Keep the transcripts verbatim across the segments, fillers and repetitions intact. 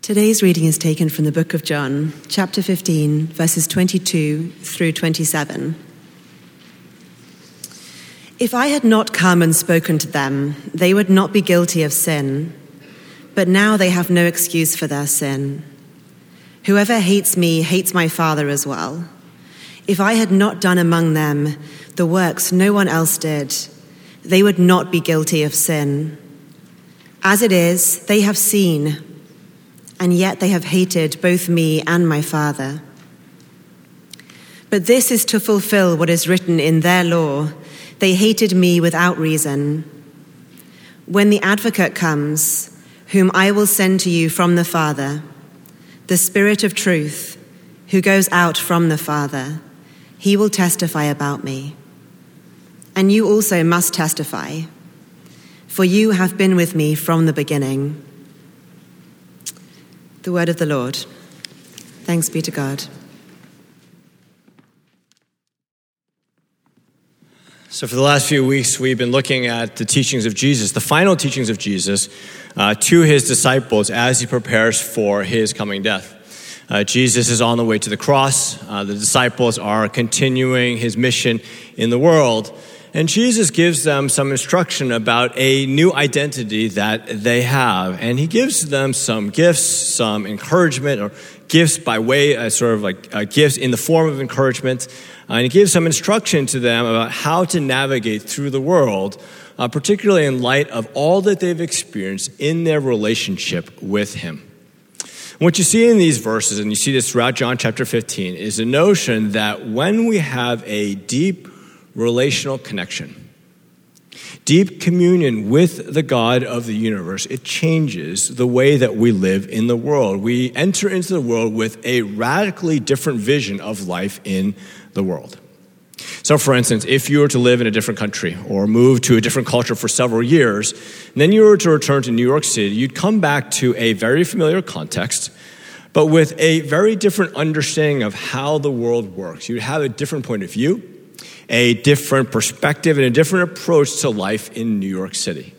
Today's reading is taken from the book of John, chapter fifteen, verses twenty-two through twenty-seven. If I had not come and spoken to them, they would not be guilty of sin. But now they have no excuse for their sin. Whoever hates me hates my Father as well. If I had not done among them the works no one else did, they would not be guilty of sin. As it is, they have seen, and yet they have hated both me and my Father. But this is to fulfill what is written in their law: they hated me without reason. When the advocate comes, whom I will send to you from the Father, the Spirit of truth, who goes out from the Father, he will testify about me. And you also must testify, for you have been with me from the beginning. The word of the Lord. Thanks be to God. So for the last few weeks, we've been looking at the teachings of Jesus, the final teachings of Jesus uh, to his disciples as he prepares for his coming death. Uh, Jesus is on the way to the cross. Uh, the disciples are continuing his mission in the world. And Jesus gives them some instruction about a new identity that they have. And he gives them some gifts, some encouragement, or gifts by way of sort of like uh, gifts in the form of encouragement. Uh, and he gives some instruction to them about how to navigate through the world, uh, particularly in light of all that they've experienced in their relationship with him. And what you see in these verses, and you see this throughout John chapter fifteen, is the notion that when we have a deep relational connection, deep communion with the God of the universe, it changes the way that we live in the world. We enter into the world with a radically different vision of life in the world. So for instance, if you were to live in a different country or move to a different culture for several years, and then you were to return to New York City, you'd come back to a very familiar context, but with a very different understanding of how the world works. You'd have a different point of view, a different perspective, and a different approach to life in New York City.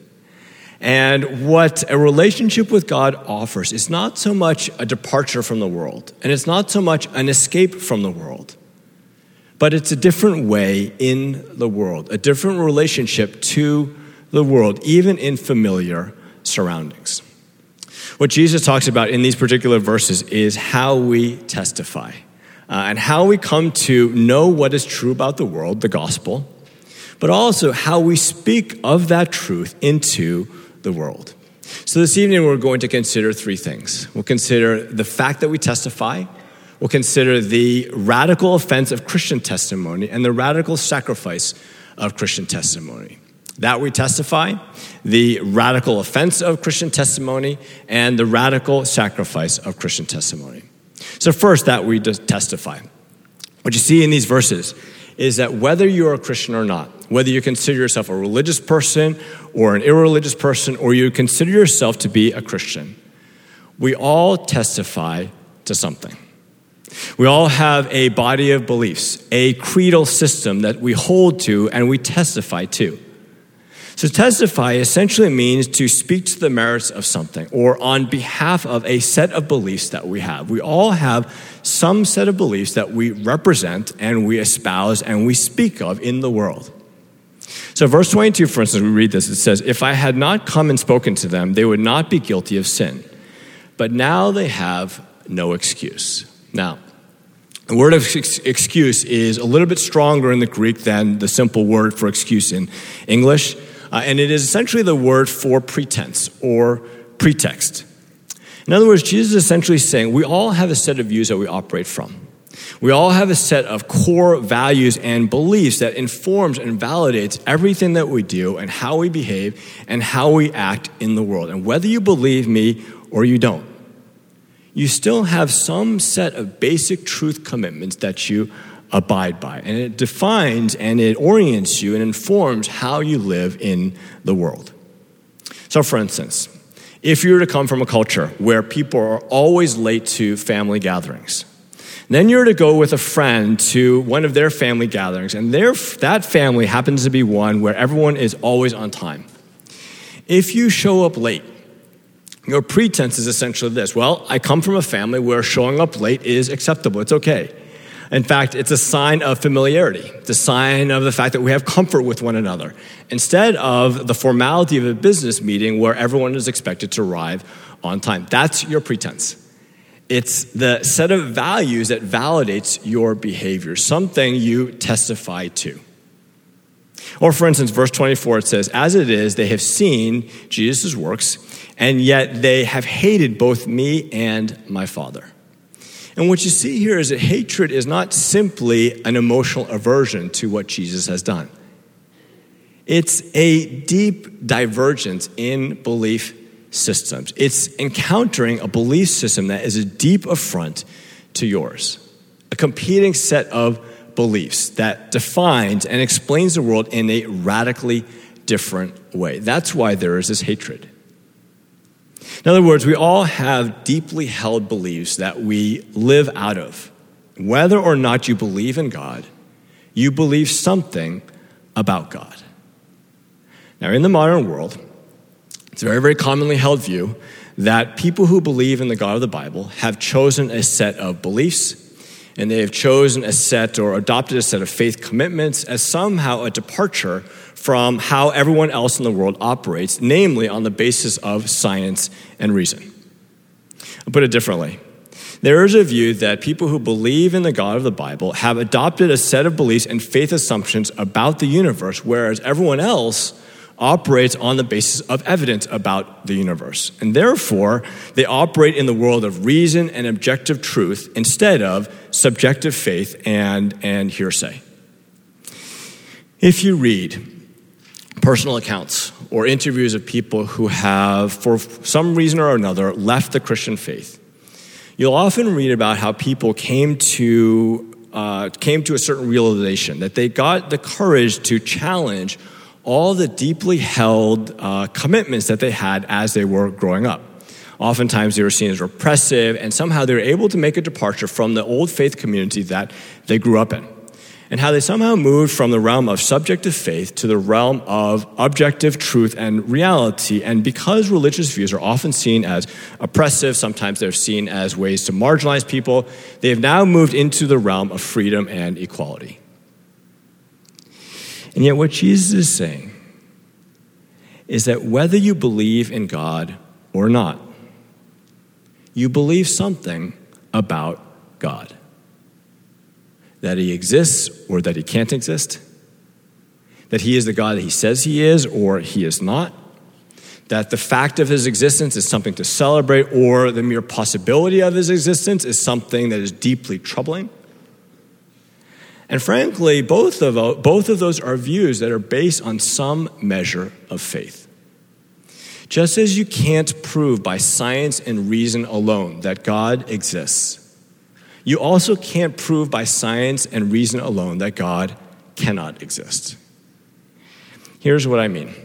And what a relationship with God offers is not so much a departure from the world, and it's not so much an escape from the world, but it's a different way in the world, a different relationship to the world, even in familiar surroundings. What Jesus talks about in these particular verses is how we testify. Uh, and how we come to know what is true about the world, the gospel, but also how we speak of that truth into the world. So this evening we're going to consider three things. We'll consider the fact that we testify, we'll consider the radical offense of Christian testimony, and the radical sacrifice of Christian testimony. That we testify, the radical offense of Christian testimony, and the radical sacrifice of Christian testimony. So first, that we testify. What you see in these verses is that whether you're a Christian or not, whether you consider yourself a religious person or an irreligious person, or you consider yourself to be a Christian, we all testify to something. We all have a body of beliefs, a creedal system that we hold to and we testify to. So testify essentially means to speak to the merits of something or on behalf of a set of beliefs that we have. We all have some set of beliefs that we represent and we espouse and we speak of in the world. So verse twenty-two, for instance, we read this. It says, "If I had not come and spoken to them, they would not be guilty of sin. But now they have no excuse." Now, the word of excuse is a little bit stronger in the Greek than the simple word for excuse in English. Uh, and it is essentially the word for pretense or pretext. In other words, Jesus is essentially saying we all have a set of views that we operate from. We all have a set of core values and beliefs that informs and validates everything that we do and how we behave and how we act in the world. And whether you believe me or you don't, you still have some set of basic truth commitments that you abide by. And it defines and it orients you and informs how you live in the world. So for instance, if you were to come from a culture where people are always late to family gatherings, then you're to go with a friend to one of their family gatherings, and their, that family happens to be one where everyone is always on time. If you show up late, Your pretense is essentially this. Well, I come from a family where showing up late is acceptable. It's okay. In fact, it's a sign of familiarity. It's a sign of the fact that we have comfort with one another, instead of the formality of a business meeting where everyone is expected to arrive on time. That's your pretense. It's the set of values that validates your behavior, something you testify to. Or for instance, verse twenty-four, it says, as it is, they have seen Jesus' works, and yet they have hated both me and my Father. And what you see here is that hatred is not simply an emotional aversion to what Jesus has done. It's a deep divergence in belief systems. It's encountering a belief system that is a deep affront to yours, a competing set of beliefs that defines and explains the world in a radically different way. That's why there is this hatred. In other words, we all have deeply held beliefs that we live out of. Whether or not you believe in God, you believe something about God. Now, in the modern world, it's a very, very commonly held view that people who believe in the God of the Bible have chosen a set of beliefs, and they have chosen a set or adopted a set of faith commitments as somehow a departure from how everyone else in the world operates, namely on the basis of science and reason. I'll put it differently. There is a view that people who believe in the God of the Bible have adopted a set of beliefs and faith assumptions about the universe, whereas everyone else operates on the basis of evidence about the universe. And therefore, they operate in the world of reason and objective truth instead of subjective faith and, and hearsay. If you read personal accounts or interviews of people who have, for some reason or another, left the Christian faith, you'll often read about how people came to uh, came to a certain realization, that they got the courage to challenge all the deeply held uh, commitments that they had as they were growing up. Oftentimes they were seen as repressive, and somehow they were able to make a departure from the old faith community that they grew up in. And how they somehow moved from the realm of subjective faith to the realm of objective truth and reality. And because religious views are often seen as oppressive, sometimes they're seen as ways to marginalize people, they have now moved into the realm of freedom and equality. And yet what Jesus is saying is that whether you believe in God or not, you believe something about God. That he exists or that he can't exist. That he is the God that he says he is or he is not. That the fact of his existence is something to celebrate, or the mere possibility of his existence is something that is deeply troubling. And frankly, both of, both of those are views that are based on some measure of faith. Just as you can't prove by science and reason alone that God exists, you also can't prove by science and reason alone that God cannot exist. Here's what I mean.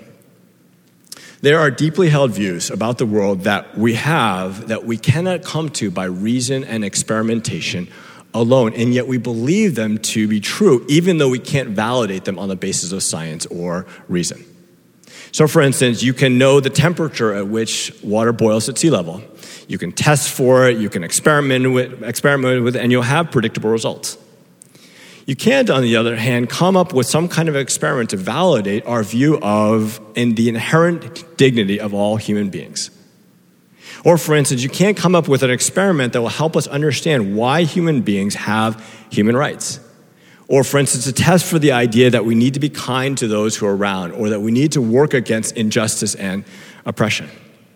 There are deeply held views about the world that we have that we cannot come to by reason and experimentation alone, and yet we believe them to be true, even though we can't validate them on the basis of science or reason. So for instance, you can know the temperature at which water boils at sea level. You can test for it, you can experiment with, experiment with it, and you'll have predictable results. You can't, on the other hand, come up with some kind of experiment to validate our view of and the inherent dignity of all human beings. Or for instance, you can't come up with an experiment that will help us understand why human beings have human rights. Or for instance, a test for the idea that we need to be kind to those who are around, or that we need to work against injustice and oppression.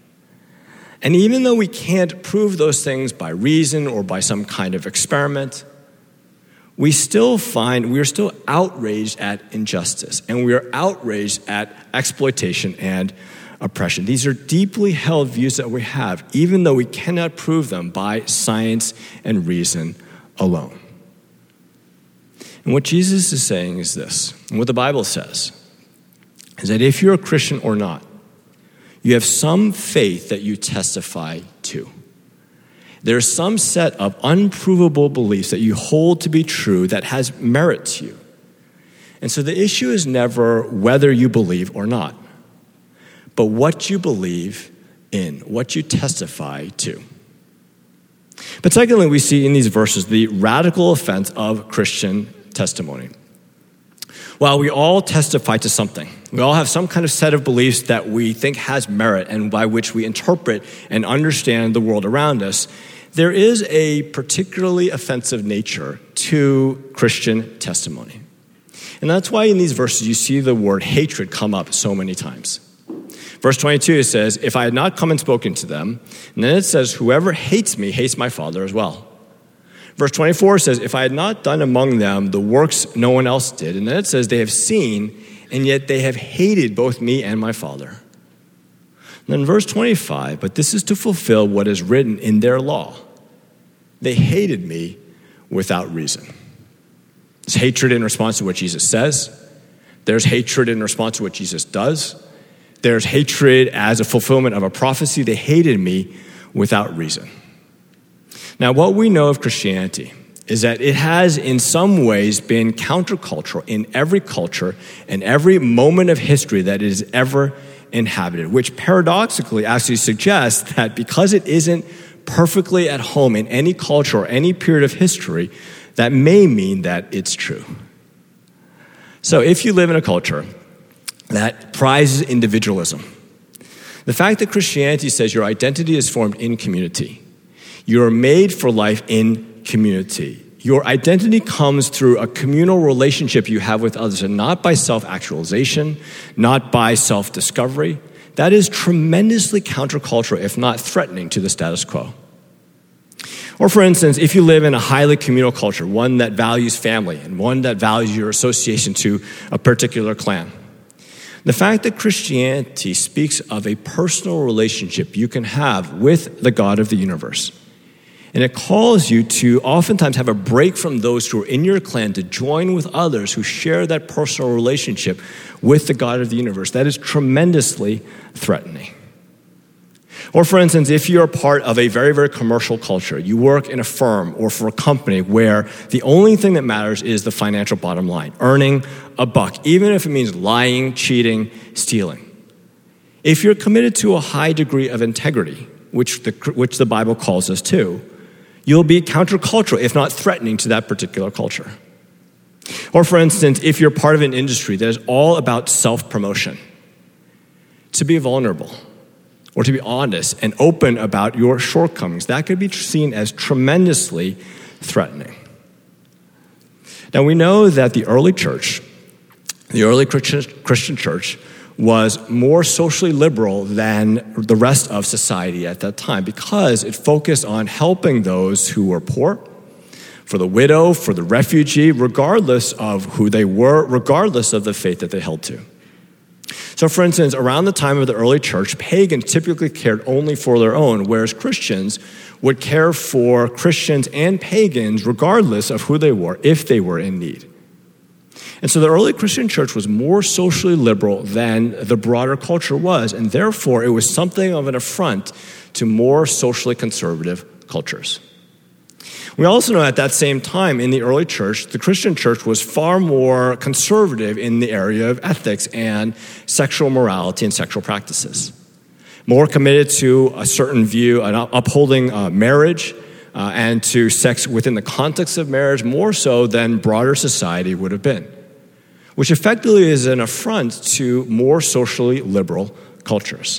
And even though we can't prove those things by reason or by some kind of experiment, we still find, we are still outraged at injustice, and we are outraged at exploitation and oppression. These are deeply held views that we have, even though we cannot prove them by science and reason alone. And what Jesus is saying is this, and what the Bible says, is that if you're a Christian or not, you have some faith that you testify to. There's some set of unprovable beliefs that you hold to be true that has merit to you. And so the issue is never whether you believe or not, but what you believe in, what you testify to. But secondly, we see in these verses the radical offense of Christian testimony. While we all testify to something, we all have some kind of set of beliefs that we think has merit and by which we interpret and understand the world around us, there is a particularly offensive nature to Christian testimony. And that's why in these verses you see the word hatred come up so many times. Verse twenty-two, it says, if I had not come and spoken to them, and then it says, whoever hates me hates my Father as well. Verse twenty-four says, if I had not done among them the works no one else did, and then it says, they have seen, and yet they have hated both me and my Father. And then verse twenty-five, but this is to fulfill what is written in their law. They hated me without reason. There's hatred in response to what Jesus says. There's hatred in response to what Jesus does. There's hatred as a fulfillment of a prophecy. They hated me without reason. Now, what we know of Christianity is that it has in some ways been countercultural in every culture and every moment of history that it has ever inhabited, which paradoxically actually suggests that because it isn't perfectly at home in any culture or any period of history, that may mean that it's true. So if you live in a culture that prizes individualism, the fact that Christianity says your identity is formed in community, you are made for life in community, your identity comes through a communal relationship you have with others and not by self-actualization, not by self-discovery, that is tremendously countercultural, if not threatening to the status quo. Or for instance, if you live in a highly communal culture, one that values family and one that values your association to a particular clan, the fact that Christianity speaks of a personal relationship you can have with the God of the universe, and it calls you to oftentimes have a break from those who are in your clan to join with others who share that personal relationship with the God of the universe, that is tremendously threatening. Or for instance, if you're part of a very, very commercial culture, you work in a firm or for a company where the only thing that matters is the financial bottom line, earning a buck, even if it means lying, cheating, stealing. If you're committed to a high degree of integrity, which the, which the Bible calls us to, you'll be countercultural, if not threatening to that particular culture. Or for instance, if you're part of an industry that is all about self-promotion, to be vulnerable, or to be honest and open about your shortcomings, that could be seen as tremendously threatening. Now, we know that the early church, the early Christian church, was more socially liberal than the rest of society at that time because it focused on helping those who were poor, for the widow, for the refugee, regardless of who they were, regardless of the faith that they held to. So for instance, around the time of the early church, pagans typically cared only for their own, whereas Christians would care for Christians and pagans regardless of who they were, if they were in need. And so the early Christian church was more socially liberal than the broader culture was, and therefore it was something of an affront to more socially conservative cultures. We also know at that same time in the early church, the Christian church was far more conservative in the area of ethics and sexual morality and sexual practices. More committed to a certain view, an upholding uh, marriage uh, and to sex within the context of marriage, more so than broader society would have been, which effectively is an affront to more socially liberal cultures.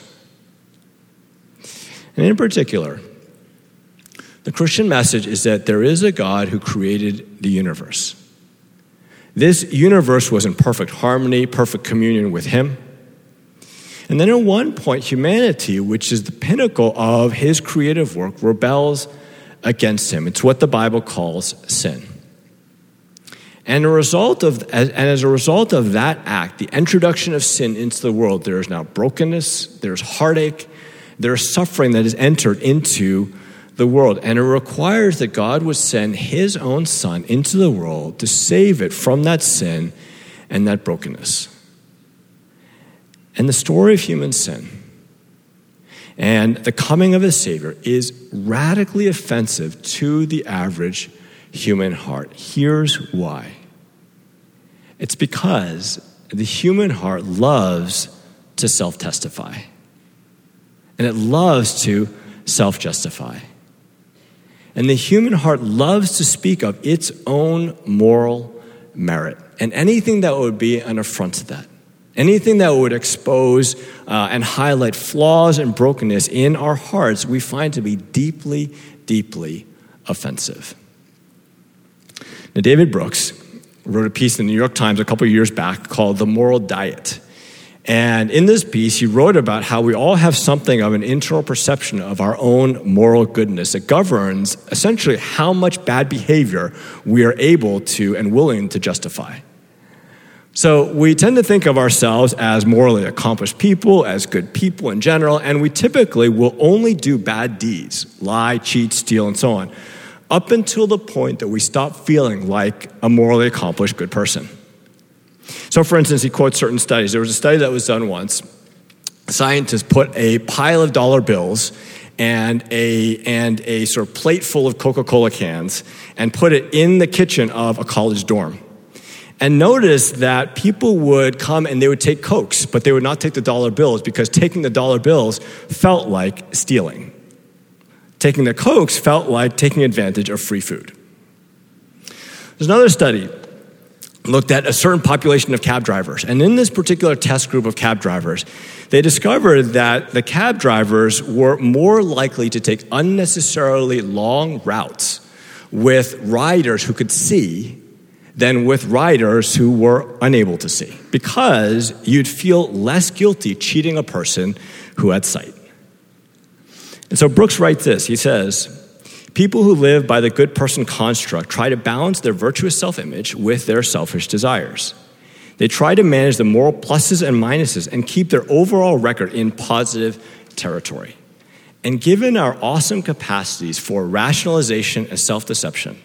And in particular, the Christian message is that there is a God who created the universe. This universe was in perfect harmony, perfect communion with him. And then at one point, humanity, which is the pinnacle of his creative work, rebels against him. It's what the Bible calls sin. And a result of, and as a result of that act, the introduction of sin into the world, there is now brokenness, there's heartache, there's suffering that is entered into the world. And it requires that God would send his own son into the world to save it from that sin and that brokenness. And the story of human sin and the coming of a Savior is radically offensive to the average human heart. Here's why. It's because the human heart loves to self-testify. and it loves to self-justify. And the human heart loves to speak of its own moral merit, and anything that would be an affront to that, anything that would expose uh, and highlight flaws and brokenness in our hearts, we find to be deeply, deeply offensive. Now, David Brooks wrote a piece in the New York Times a couple years back called The Moral Diet. And in this piece, he wrote about how we all have something of an internal perception of our own moral goodness that governs essentially how much bad behavior we are able to and willing to justify. So we tend to think of ourselves as morally accomplished people, as good people in general, and we typically will only do bad deeds, lie, cheat, steal, and so on, up until the point that we stop feeling like a morally accomplished good person. So, for instance, he quotes certain studies. There was a study that was done once. Scientists put a pile of dollar bills and a and a sort of plate full of Coca-Cola cans and put it in the kitchen of a college dorm. And noticed that people would come and they would take Cokes, but they would not take the dollar bills because taking the dollar bills felt like stealing. Taking the Cokes felt like taking advantage of free food. There's another study looked at a certain population of cab drivers. And in this particular test group of cab drivers, they discovered that the cab drivers were more likely to take unnecessarily long routes with riders who could see than with riders who were unable to see, because you'd feel less guilty cheating a person who had sight. And so Brooks writes this. He says, people who live by the good person construct try to balance their virtuous self-image with their selfish desires. They try to manage the moral pluses and minuses and keep their overall record in positive territory. And given our awesome capacities for rationalization and self-deception,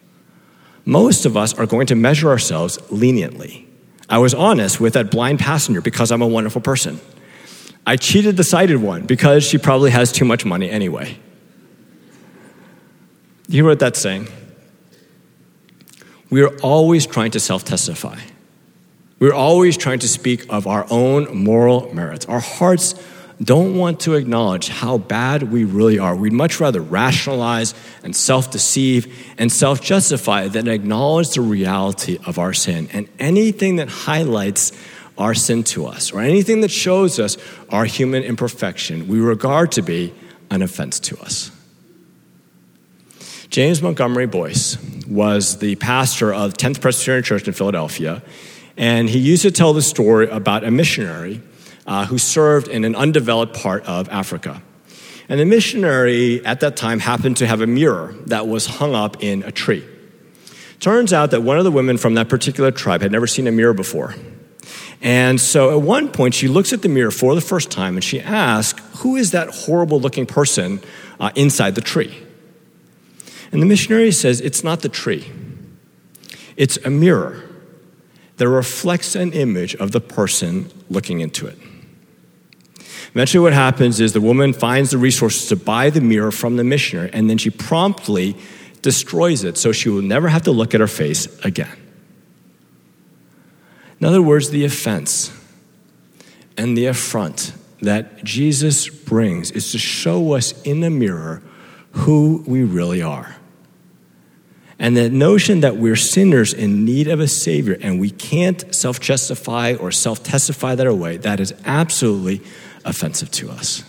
most of us are going to measure ourselves leniently. I was honest with that blind passenger because I'm a wonderful person. I cheated the sighted one because she probably has too much money anyway. You hear what that's saying? We are always trying to self-testify. We're always trying to speak of our own moral merits. Our hearts don't want to acknowledge how bad we really are. We'd much rather rationalize and self-deceive and self-justify than acknowledge the reality of our sin. And anything that highlights our sin to us, or anything that shows us our human imperfection, we regard to be an offense to us. James Montgomery Boyce was the pastor of tenth Presbyterian Church in Philadelphia, and he used to tell the story about a missionary uh, who served in an undeveloped part of Africa. And the missionary at that time happened to have a mirror that was hung up in a tree. Turns out that one of the women from that particular tribe had never seen a mirror before. And so at one point, she looks at the mirror for the first time and she asks, who is that horrible-looking person uh, inside the tree? And the missionary says, it's not the tree. It's a mirror that reflects an image of the person looking into it. Eventually what happens is the woman finds the resources to buy the mirror from the missionary, and then she promptly destroys it so she will never have to look at her face again. In other words, the offense and the affront that Jesus brings is to show us in a mirror who we really are. And the notion that we're sinners in need of a Savior and we can't self-justify or self-testify that away, that is absolutely offensive to us.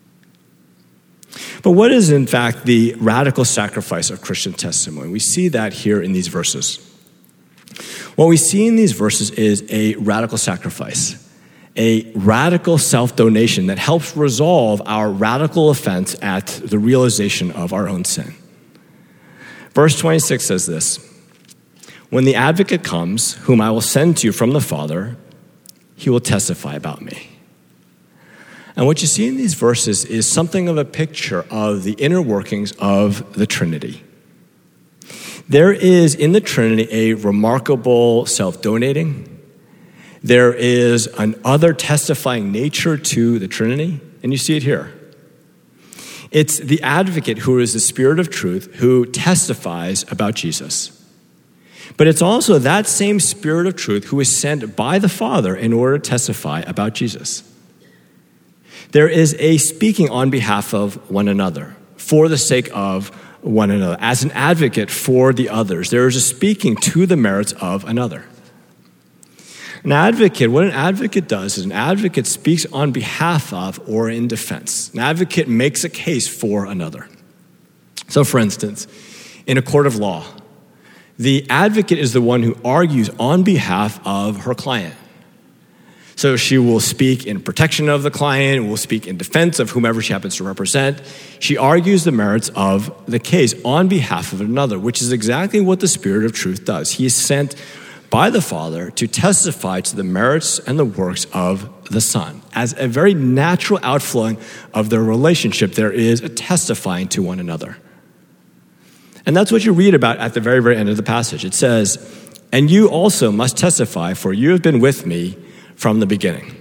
But what is, in fact, the radical sacrifice of Christian testimony? We see that here in these verses. What we see in these verses is a radical sacrifice, a radical self-donation that helps resolve our radical offense at the realization of our own sin. Verse twenty-six says this, when the advocate comes, whom I will send to you from the Father, he will testify about me. And what you see in these verses is something of a picture of the inner workings of the Trinity. There is in the Trinity a remarkable self-donating. There is an other testifying nature to the Trinity, and you see it here. It's the advocate who is the Spirit of truth who testifies about Jesus. But it's also that same Spirit of truth who is sent by the Father in order to testify about Jesus. There is a speaking on behalf of one another, for the sake of one another, as an advocate for the others. There is a speaking to the merits of another. An advocate, what an advocate does is an advocate speaks on behalf of or in defense. An advocate makes a case for another. So, for instance, in a court of law, the advocate is the one who argues on behalf of her client. So she will speak in protection of the client, will speak in defense of whomever she happens to represent. She argues the merits of the case on behalf of another, which is exactly what the Spirit of truth does. He is sent by the Father to testify to the merits and the works of the Son. As a very natural outflowing of their relationship, there is a testifying to one another. And that's what you read about at the very, very end of the passage. It says, "And you also must testify, for you have been with me from the beginning."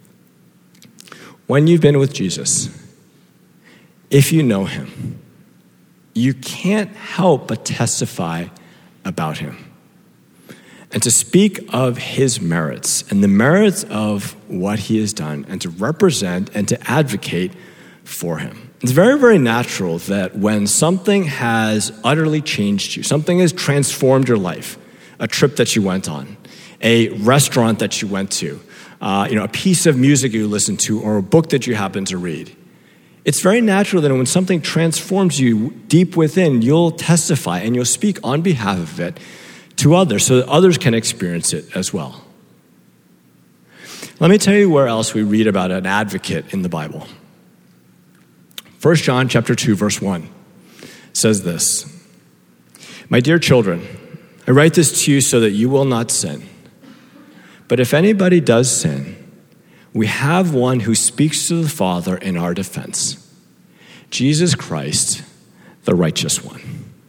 When you've been with Jesus, if you know him, you can't help but testify about him and to speak of his merits and the merits of what he has done and to represent and to advocate for him. It's very, very natural that when something has utterly changed you, something has transformed your life, a trip that you went on, a restaurant that you went to, uh, you know, a piece of music you listened to, or a book that you happen to read. It's very natural that when something transforms you deep within, you'll testify and you'll speak on behalf of it to others so that others can experience it as well. Let me tell you where else we read about an advocate in the Bible. First John chapter two, verse one says this, "My dear children, I write this to you so that you will not sin. But if anybody does sin, we have one who speaks to the Father in our defense, Jesus Christ, the righteous one."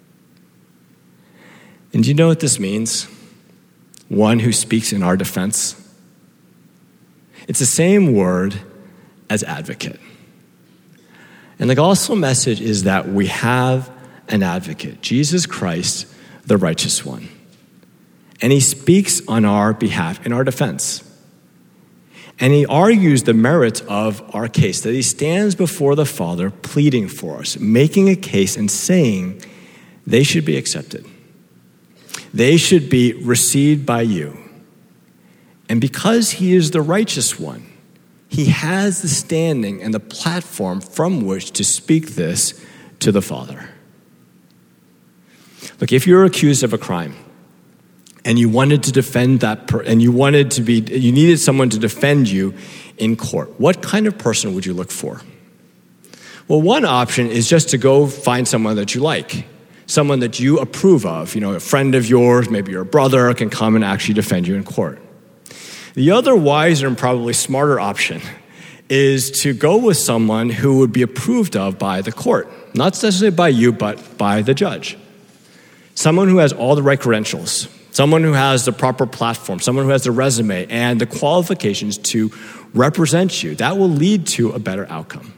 And do you know what this means? One who speaks in our defense. It's the same word as advocate. And the gospel message is that we have an advocate, Jesus Christ, the righteous one. And he speaks on our behalf in our defense. And he argues the merits of our case, that he stands before the Father pleading for us, making a case and saying they should be accepted. They should be received by you. And because he is the righteous one, he has the standing and the platform from which to speak this to the Father. Look, if you're accused of a crime and you wanted to defend that per- and you wanted to be you needed someone to defend you in court, what kind of person would you look for? Well, one option is just to go find someone that you like, someone that you approve of, you know, a friend of yours, maybe your brother, can come and actually defend you in court. The other wiser and probably smarter option is to go with someone who would be approved of by the court, not necessarily by you, but by the judge. Someone who has all the right credentials, someone who has the proper platform, someone who has the resume and the qualifications to represent you. That will lead to a better outcome.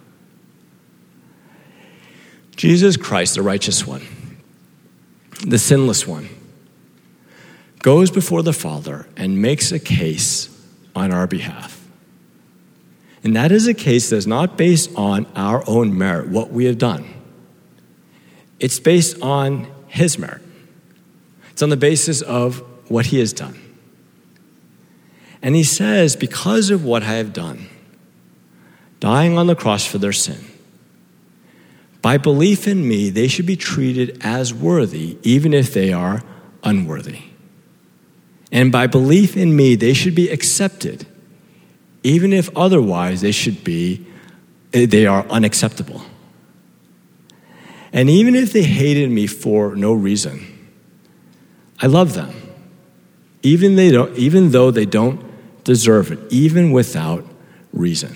Jesus Christ, the righteous one, the sinless one, goes before the Father and makes a case on our behalf. And that is a case that is not based on our own merit, what we have done. It's based on his merit. It's on the basis of what he has done. And he says, because of what I have done, dying on the cross for their sin, by belief in me, they should be treated as worthy, even if they are unworthy. And by belief in me, they should be accepted, even if otherwise they should be, they are unacceptable. And even if they hated me for no reason, I love them, even they don't, even though they don't deserve it, even without reason.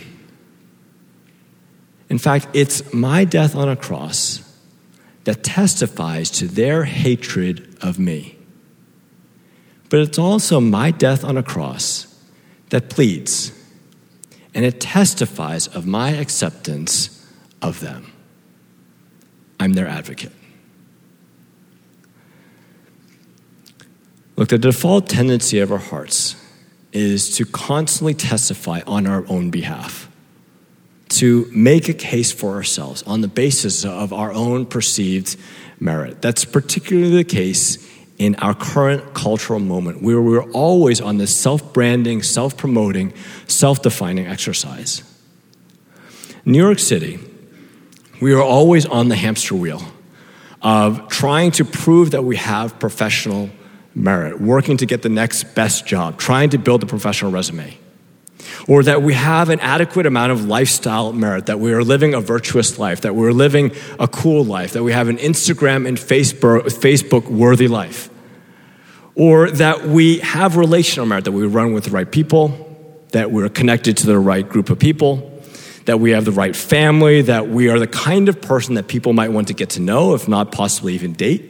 In fact, it's my death on a cross that testifies to their hatred of me. But it's also my death on a cross that pleads, and it testifies of my acceptance of them. I'm their advocate. Look, the default tendency of our hearts is to constantly testify on our own behalf, to make a case for ourselves on the basis of our own perceived merit. That's particularly the case in our current cultural moment, where we're always on this self-branding, self-promoting, self-defining exercise. In New York City, we are always on the hamster wheel of trying to prove that we have professional merit, working to get the next best job, trying to build a professional resume, or that we have an adequate amount of lifestyle merit, that we are living a virtuous life, that we're living a cool life, that we have an Instagram and Facebook-worthy life, or that we have relational merit, that we run with the right people, that we're connected to the right group of people, that we have the right family, that we are the kind of person that people might want to get to know, if not possibly even date.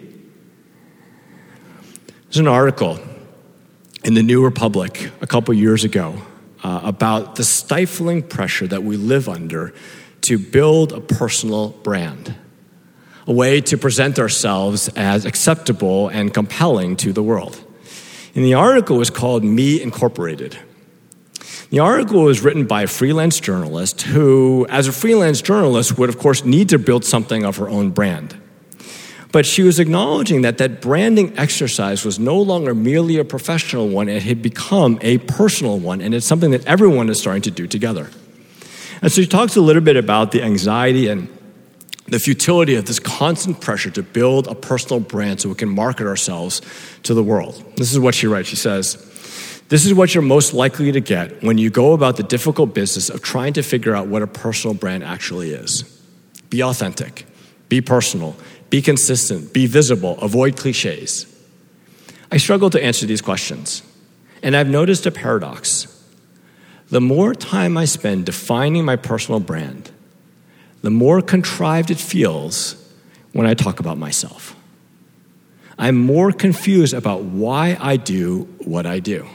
There's an article in the New Republic a couple years ago uh, about the stifling pressure that we live under to build a personal brand, a way to present ourselves as acceptable and compelling to the world. And the article was called Me Incorporated. The article was written by a freelance journalist who, as a freelance journalist, would of course need to build something of her own brand. But she was acknowledging that that branding exercise was no longer merely a professional one, it had become a personal one, and it's something that everyone is starting to do together. And so she talks a little bit about the anxiety and the futility of this constant pressure to build a personal brand so we can market ourselves to the world. This is what she writes. She says, "This is what you're most likely to get when you go about the difficult business of trying to figure out what a personal brand actually is. Be authentic, be personal, be consistent, be visible, avoid cliches." I struggle to answer these questions, and I've noticed a paradox. The more time I spend defining my personal brand, the more contrived it feels when I talk about myself. I'm more confused about why I do what I do.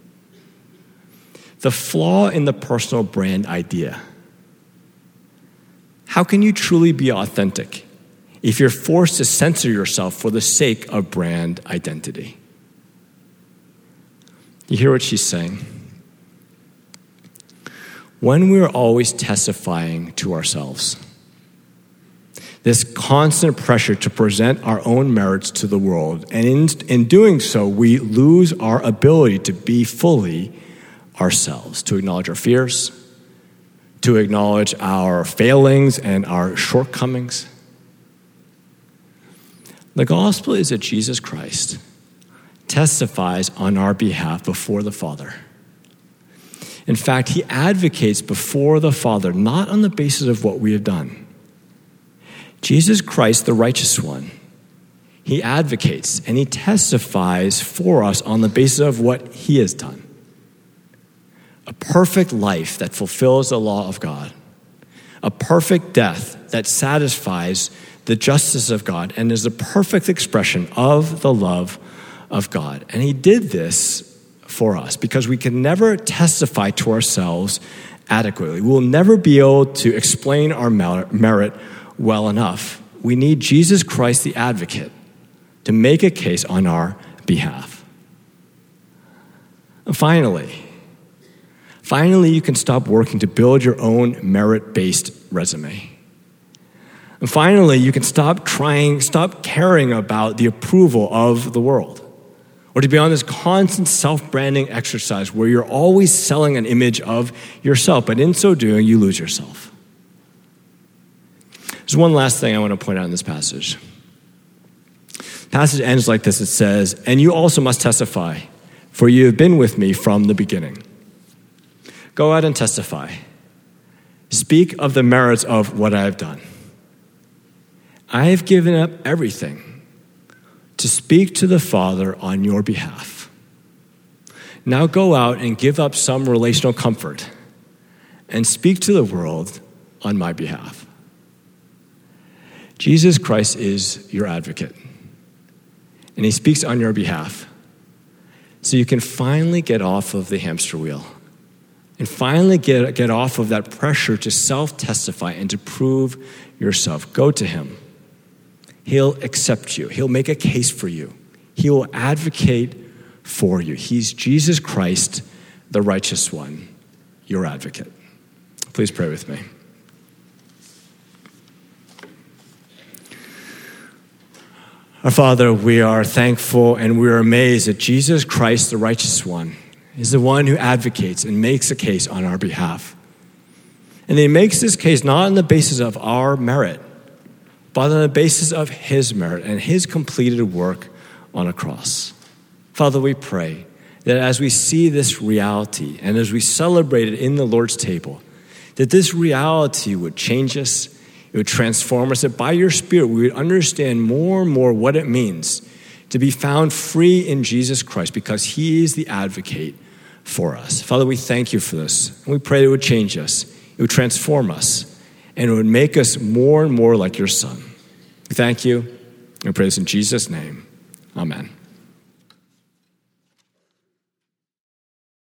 The flaw in the personal brand idea. How can you truly be authentic if you're forced to censor yourself for the sake of brand identity? You hear what she's saying? When we're always testifying to ourselves, this constant pressure to present our own merits to the world, and in, in doing so, we lose our ability to be fully ourselves, to acknowledge our fears, to acknowledge our failings and our shortcomings. The gospel is that Jesus Christ testifies on our behalf before the Father. In fact, he advocates before the Father, not on the basis of what we have done. Jesus Christ, the righteous one, he advocates and he testifies for us on the basis of what he has done. A perfect life that fulfills the law of God. A perfect death that satisfies the justice of God and is a perfect expression of the love of God. And he did this for us because we can never testify to ourselves adequately. We will never be able to explain our merit well enough. We need Jesus Christ, the advocate, to make a case on our behalf. And finally, finally, you can stop working to build your own merit-based resume. And finally, you can stop trying, stop caring about the approval of the world, or to be on this constant self-branding exercise where you're always selling an image of yourself, but in so doing, you lose yourself. There's one last thing I want to point out in this passage. The passage ends like this. It says, "And you also must testify, for you have been with me from the beginning." Go out and testify. Speak of the merits of what I have done. I have given up everything to speak to the Father on your behalf. Now go out and give up some relational comfort and speak to the world on my behalf. Jesus Christ is your advocate, and he speaks on your behalf so you can finally get off of the hamster wheel and finally get, get off of that pressure to self-testify and to prove yourself. Go to him. He'll accept you. He'll make a case for you. He will advocate for you. He's Jesus Christ, the righteous one, your advocate. Please pray with me. Our Father, we are thankful and we are amazed that Jesus Christ, the righteous one, is the one who advocates and makes a case on our behalf. And he makes this case not on the basis of our merit, but on the basis of his merit and his completed work on a cross. Father, we pray that as we see this reality and as we celebrate it in the Lord's table, that this reality would change us, it would transform us, that by your Spirit we would understand more and more what it means to be found free in Jesus Christ because he is the advocate for us. Father, we thank you for this. And we pray that it would change us, it would transform us, and it would make us more and more like your Son. We thank you. We pray this in Jesus' name. Amen.